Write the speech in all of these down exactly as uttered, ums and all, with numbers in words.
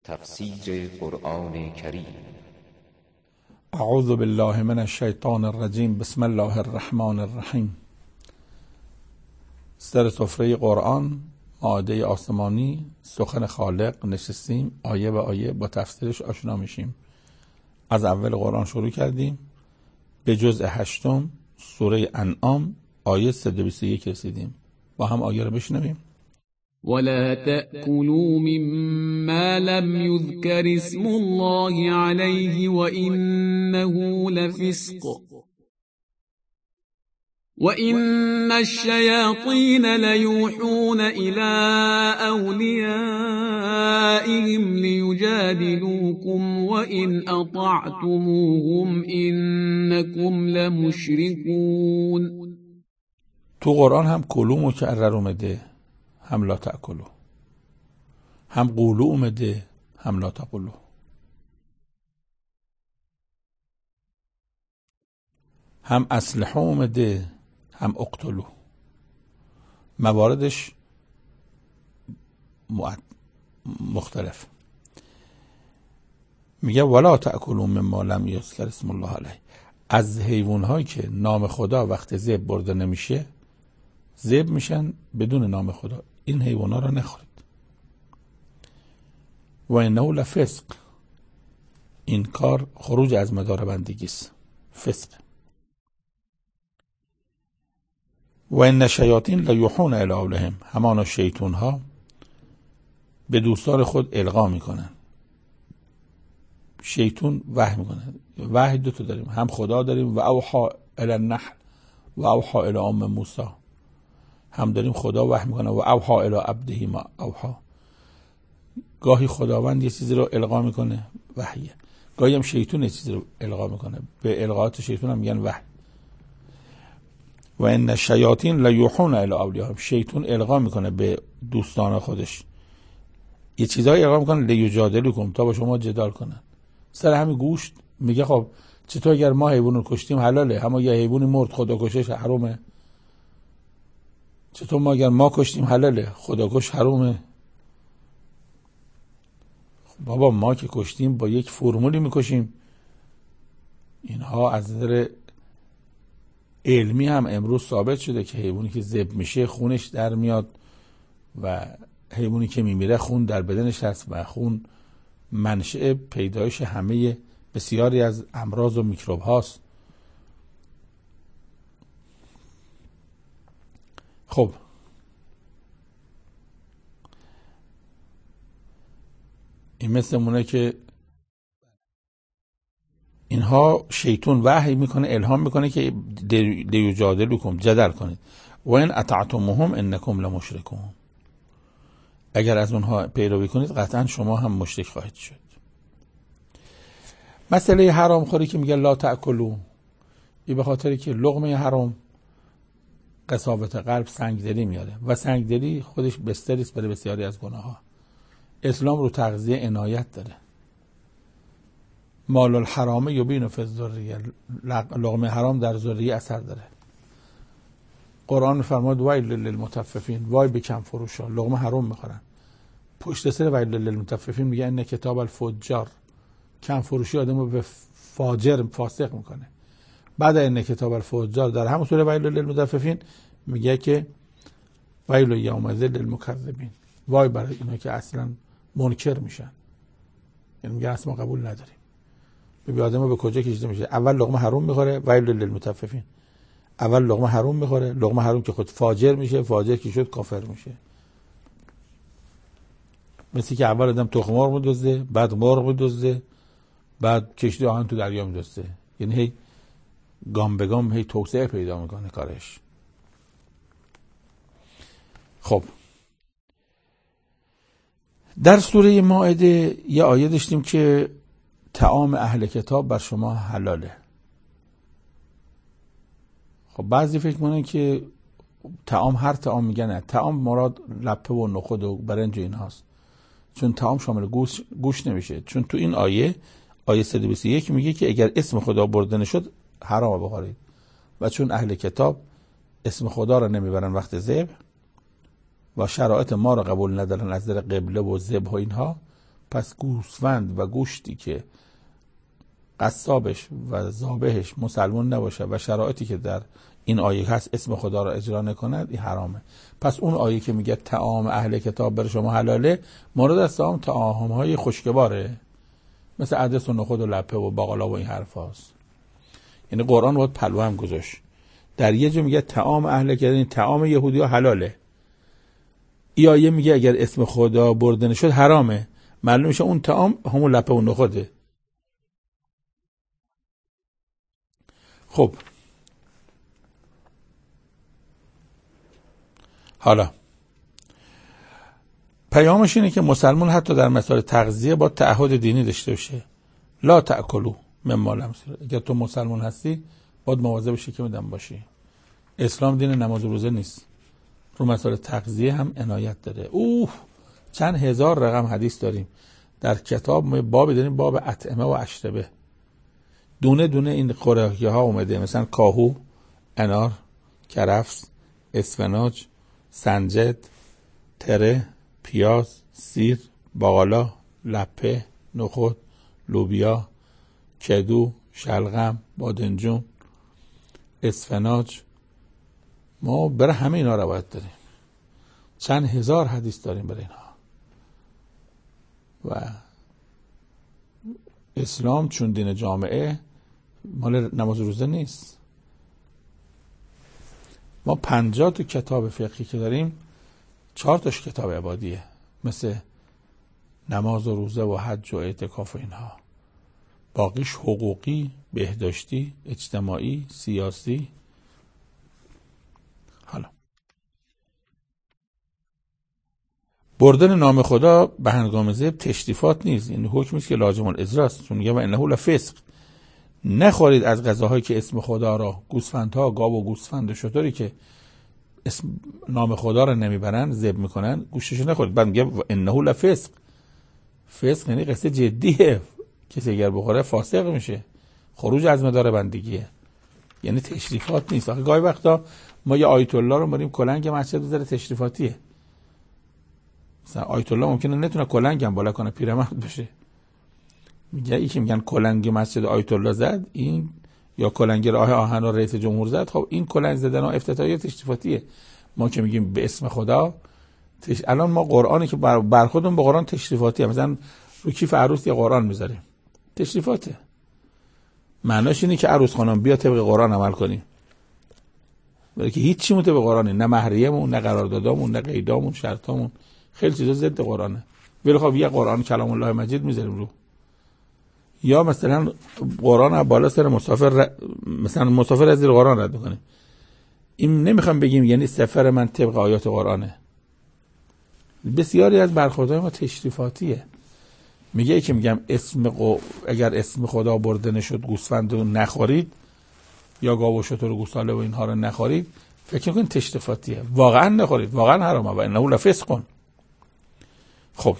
تفسیر قرآن کریم. اعوذ بالله من الشیطان الرجیم. بسم الله الرحمن الرحیم. سر سفره قرآن، مائده آسمانی، سخن خالق نشستیم، آیه به آیه با تفسیرش آشنا میشیم. از اول قرآن شروع کردیم، به جزء هشتم سوره انعام آیه صد و بیست و یک رسیدیم. با هم آیه رو بشنویم. ولا تأكلوا مما لم يذكر اسم الله عليه وإنه لفسق وإن الشياطين ليوحون إلى أوليائهم ليجادلوكم وإن أطعتموهم إنكم لمشركون. تو قرآن هم کلو مکرر اومده، هم لا تأکلو، هم قولو اومده، هم لا تقولو. هم اسلحه اومده، هم اقتلو. مواردش مختلف. میگه ولا تأکلوا مما لم یذکر اسم الله علیه. از حیوان هایی که نام خدا وقت ذبح برده نمیشه، ذبح میشن بدون نام خدا، این حیوان ها را نخورید. و انه لفسق، این کار خروج از مدار بندگی است، فسق. و ان شیاطین لیوحون الی اولهم، همان شیطان ها به دوستان خود القا میکنن. شیطان وحی میکنه. وحی دو تا داریم، هم خدا داریم و اوحا الی النحل و اوحا الی ام موسی، هم داریم خدا وحی میکنه و اوحا الی عبده ما اوحا. گاهی خداوند یه چیزی رو القا میکنه، وحیه. گاهی هم شیطان یه چیزی رو القا میکنه، به القاات شیطان هم میگن وحی. و ان شیاطین لیوحون الی اولیاءهم، شیطان القا میکنه به دوستان خودش، یه چیزایی القا میکنه لیجادلوکم، تا با شما جدال کنن سر همین گوشت. میگه خب چطور اگر ما حیوان رو کشتیم حلاله، اما یه حیوانی مرد خدا کشش حرامه؟ چطور ما اگر ما کشتیم حلاله، خدا کش حرامه؟ خب بابا ما که کشتیم با یک فرمولی میکشیم. اینها از نظر علمی هم امروز ثابت شده که حیوانی که ذبح میشه خونش در میاد و حیوانی که میمیره خون در بدنش هست و خون منشأ پیدایش همه بسیاری از امراض و میکروب هاست. خب این مثل مونه که اینها شیطان وحی میکنه، الهام میکنه که لیجادلوکم، جدل کنید. و ان اطعتموهم انکم لمشرکون، اگر از اونها پیروی کنید قطعا شما هم مشرک خواهید شد. مسئله حرام خوری که میگه لا تأکلوا، این به خاطری که لقمه حرام قساوت قلب، سنگدلی میاره و سنگدلی خودش بستری است برای بسیاری از گناه ها. اسلام رو تغذیه عنایت داره. مال الحرام یبین فی الذریه، لقمه حرام در ذریه اثر داره. قرآن میفرماد ویل للمطففین، وای به کم فروشا، لقمه حرام میخورن. پشت سر ویل للمطففین میگه ان کتاب الفجار، کم فروشی آدمو به فاجر فاسق میکنه. بعد ان کتاب الفجار در همون سوره ویل للمطففین میگه که ویل یومئذ للمکذبین، وای برای اینا که اصلا منکر میشن، یعنی میگه اصلا قبول نداریم. ببین آدمو به کجا کشیده میشه. اول لقمه حرام میخوره، ویل للمطففین، اول لقمه حرام میخوره، لقمه حرام که خود فاجر میشه، فاجر که شد کافر میشه. مثل که اول آدم تخم مرغ میدزده، بعد مرغ میدزده، بعد کشتی آهن تو دریا میدزده. یعنی هی گام به گام هی توسعه پیدا میکنه کارش. خب در سوره مائده یه آیه داشتیم که طعام اهل کتاب بر شما حلاله. خب بعضی فکر میکنن که طعام هر طعام میگن نه، طعام مراد لپه و نخود و برنج و این هاست، چون طعام شامل گوش, گوش نمیشه. چون تو این آیه آیه صد و بیست و یک میگه که اگر اسم خدا برده نشد حرام بخورید، و چون اهل کتاب اسم خدا را نمیبرن وقت ذبح و شرایط ما را قبول ندارن از نظر قبله و ذبح و اینها، پس گوسفند و گوشتی که قصابش و ذابحش مسلمان نباشه و شرایطی که در این آیه هست اسم خدا را اجرا نکند، این حرامه. پس اون آیه که میگه طعام اهل کتاب بر شما حلاله، مورد از طعام طعام‌های خشکباره، مثل عدس و نخود و لپه و باقلا و این حرف هاست. یعنی قرآن باید پلو هم گذاشت. در یه جا میگه طعام اهل کتاب، این طعام یهودی ها حلاله. این آیه میگه اگر اسم خدا برده نشد حرامه. معلوم میشه اون طعام همون لپه و نخوده. خب حالا پیامش اینه که مسلمان حتی در مسائل تغذیه با تعهد دینی داشته باشه. لا تأکلوا مما لم یذکر. اگر تو مسلمان هستی باید مواظب باشی که میدم باشی. اسلام دین نماز و روزه نیست. رو مسائل تغذیه هم عنایت داره. اوه چند هزار رقم حدیث داریم در کتاب. ما باب داریم باب اطعمه و اشربه. دونه دونه این خوراکی ها اومده، مثلا کاهو، انار، کرفس، اسفناج، سنجد، تره، پیاز، سیر، باقلا، لپه، نخود، لوبیا، کدو، شلغم، بادنجون، اسفناج. ما برای همه اینا روایت داریم. چند هزار حدیث داریم برای اینها. و اسلام چون دین جامعه مال نماز و روزه نیست. ما پنجاه تا کتاب فقهی که داریم، چهار تاش کتاب عبادیه، مثل نماز و روزه و حج و اعتکاف و اینها. باقیش حقوقی، بهداشتی، اجتماعی، سیاسی. حالا بردن نام خدا به هنگام ذبح تشریفات نیست. این حکمی است که لازم الاجراست. چون میگه و انه لفسق. نخورید از غذاهایی که اسم خدا را، گوسفندها، گاو و گوسفند و شتری که اسم نام خدا را نمیبرن ذبح میکنن، گوشتشو نخورید. بعد میگه و انه لفسق. فسق یعنی قصه جدیه. کسی اگر بخوره فاسق میشه، خروج از مدار بندگیه. یعنی تشریفات نیست. آخه گاهی وقتا ما یه آیت الله رو بریم کلنگ مسجد بذاره تشریفاتیه. مثلا آیت الله ممکنه نتونه کلنگ هم بالا کنه، پیرمرد بشه. میگه ای که میگن کلنگ مسجد آیت الله زد، این یا کلنگ راه آهن رو رئیس جمهور زد. خب این کلنگ زدن افتتاحیه تشریفاتیه. ما که میگیم به اسم خدا تش... الان ما قرآنی که بر, بر خودمون به قرآن تشریفاتیه. مثلا رو کیف عروس یه قرآن میذاریم، تشریفاته. معناش اینه که عروس خانم بیا طبق قرآن عمل کنیم، ولی که هیچ چی مطابق قرآنه. نه مهریه‌مون، نه قراردادامون، نه قیدامون، شرطامون، خیلی چیزا ضد قرآنه. ولی خب یه قرآن کلام الله مجید میذاریم رو. یا مثلا قرآن بالا سر مسافر ر... مثلا مسافر از زیر قرآن رد میکنه. این نمیخوام بگیم یعنی سفر من طبق آیات قرآنه. بسیاری از برخوردهای ما تشریفاتیه. میگه که میگم اسم قو... اگر اسم خدا برده نشد گوسفند رو نخورید، یا گاو و شتر و گوساله و اینها رو نخورید، فکر کنید تشریفاتیه. واقعا نخورید، واقعا حرامه. و انه لفسق. خب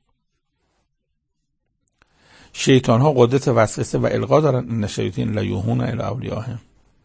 شیطان ها قدرت وسوسه و القا دارن. ان الشیاطین لیوحون الی اولیاءهم.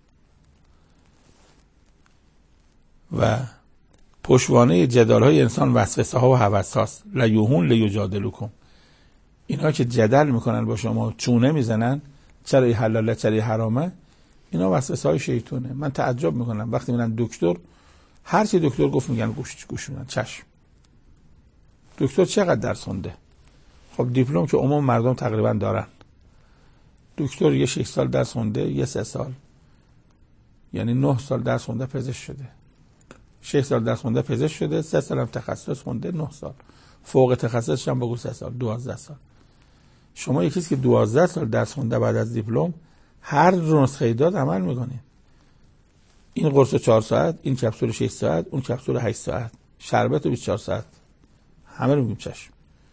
و پشتوانه جدال های انسان وسوسه ها و هوس هاست. لیوحون لیجادلوکم. اینا که جدل میکنن با شما، چونه میزنن چرا این حلاله چرا این حرامه، اینا وسوسه های شیطونه. من تعجب میکنم وقتی میرن دکتر، هر چی دکتر گفت میگن گوش گوش میدن. چشم. دکتر چقدر درس خونده؟ خب دیپلم که عموم مردم تقریبا دارن. دکتر یه شش سال درس خونده، یه سه سال، یعنی نه سال درس خونده پزشک شده. شش سال درس خونده پزشک شده، سه سال هم تخصص خونده، نه سال. فوق تخصصش هم بگو سه سال، دوازده سال. شما یکی که دوازده سال درس خونده بعد از دیپلم هر نسخه داد عمل میکنید. این قرص چهار ساعت، این کپسول شش ساعت، اون کپسول هشت ساعت، شربت بیست و چهار ساعت. همه رو میگیم چشم.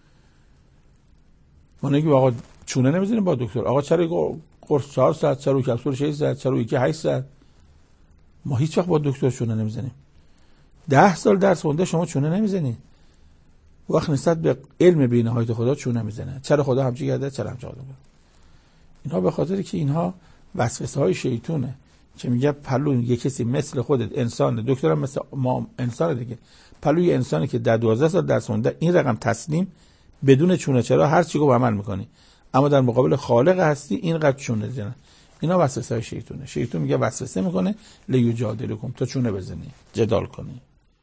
ما نگیم آقا چونه نمیزنیم با دکتر. آقا چرا قرص چهار ساعت، چرا کپسول شش ساعت، چرا یکی هشت ساعت؟ ما هیچ وقت با دکتر چونه نمیزنیم. ده سال درس خونده شما چونه نمیزنید. وقت نسبت به علم بی‌نهایت خدا چونه میزنه. چرا خدا همچی کرده، چرا همچی کرده؟ اینها به خاطر که اینها وسوسه های شیطونه که میگه پلو یه کسی مثل خودت انسان، دکترم مثل ما انسان دیگه، پلوی انسانی که در دوازده سال درس خونده این رقم تسلیم بدون چونه چرا هر چی گفت عمل میکنی، اما در مقابل خالق هستی اینقدر چونه زنه. اینا وسوسه های شیطونه. شیطون میگه وسوسه میکنه لیجادلکم، تا چونه بزنی، جدال کنی.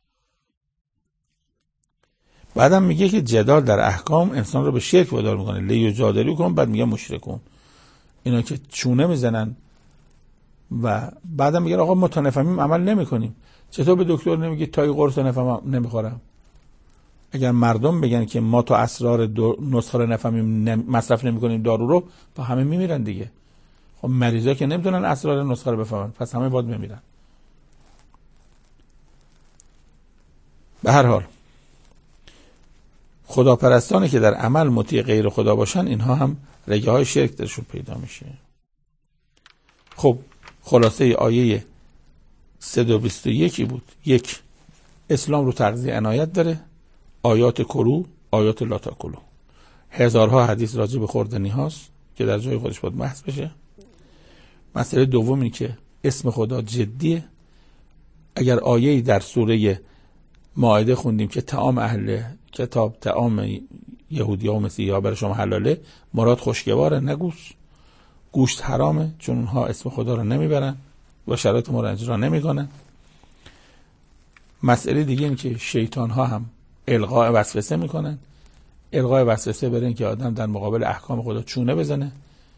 بعدم میگه که جدال در احکام انسان رو به شرک وادار میکنه، لیجادلکم، بعد میگه مشرکون، اینا که چونه میزنن. و بعدم میگه آقا ما تا نفهمیم عمل نمیکنیم. چطور به دکتر نمیگی تای قرص نفهمم نمیخورم؟ اگر مردم بگن که ما تا اسرار نسخه رو نفهمیم نم... مصرف نمیکنیم دارو رو، با همه میمیرن دیگه. خب مریضا که نمیتونن اسرار نسخه رو بفهمن، پس همه باید میمیرن. به هر حال خداپرستانی که در عمل مطیع غیر خدا باشن، اینها هم رگه های شرک درشون پیدا میشه. خب خلاصه آیه صد و بیست و یک بود. یک، اسلام رو تغذیه عنایت داره، آیات کرو، آیات لا تاکلو، هزارها حدیث راجع به خوردنی هاست که در جای خودش باید بحث بشه. مسئله دوم اینه که اسم خدا جدیه. اگر آیه‌ای در سوره مائده خوندیم که طعام اهل کتاب، طعام یهودی‌ها و مسیحی‌ها برای شما حلاله، مراد خوشگواره نه گوشت. گوشت حرامه چون اونها اسم خدا رو نمیبرن و شرایط ما رو اجرا نمیکنن. مسئله دیگه این که شیطان ها هم القاء وسوسه میکنن. القاء وسوسه برای این که آدم در مقابل احکام خدا چونه بزنه،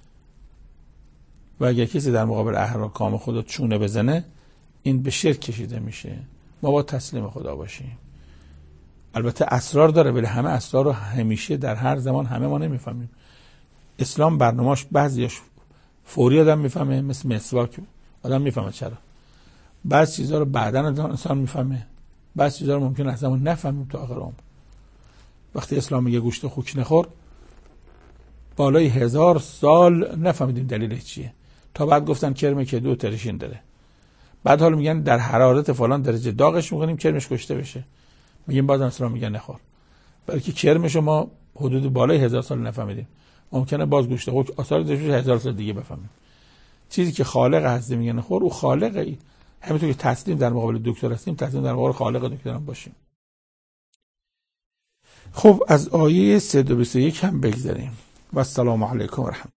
و اگر کسی در مقابل احکام خدا چونه بزنه، این به شرک کشیده میشه. ما باید تسلیم خدا باشیم. البته اسرار داره، ولی همه اسرار رو همیشه در هر زمان همه ما نمیفهمیم. اسلام برنامه‌اش بعضیاش فوری آدم میفهمه، مثل مسواک آدم میفهمه چرا. بعضی چیزا رو بعداً انسان میفهمه، بعضی چیزا رو ممکن است همون نفهمیم تا آخر عمر. وقتی اسلام میگه گوشت خوک نخور، بالای هزار سال نفهمیدیم دلیلش چیه، تا بعد گفتن کرم کدو و ترشین داره. بعد حالا میگن در حرارت فلان درجه داغش میکنیم کرمش کشته بشه، میگیم بعد اسلام میگه نخور، برای که کرمش ما حدود بالای هزار سال نفهمیدیم. ممکنه باز گوشت خوک آثار داشته هزار سال دیگه بفهمیم. چیزی که خالق هستی میگه نخور، او خالقه. همینطور که تسلیم در مقابل دکتر هستیم، تسلیم در مقابل خالق دکتر هم باشیم. خب از آیه صد و بیست و یک هم بگذاریم. و السلام علیکم و رحمت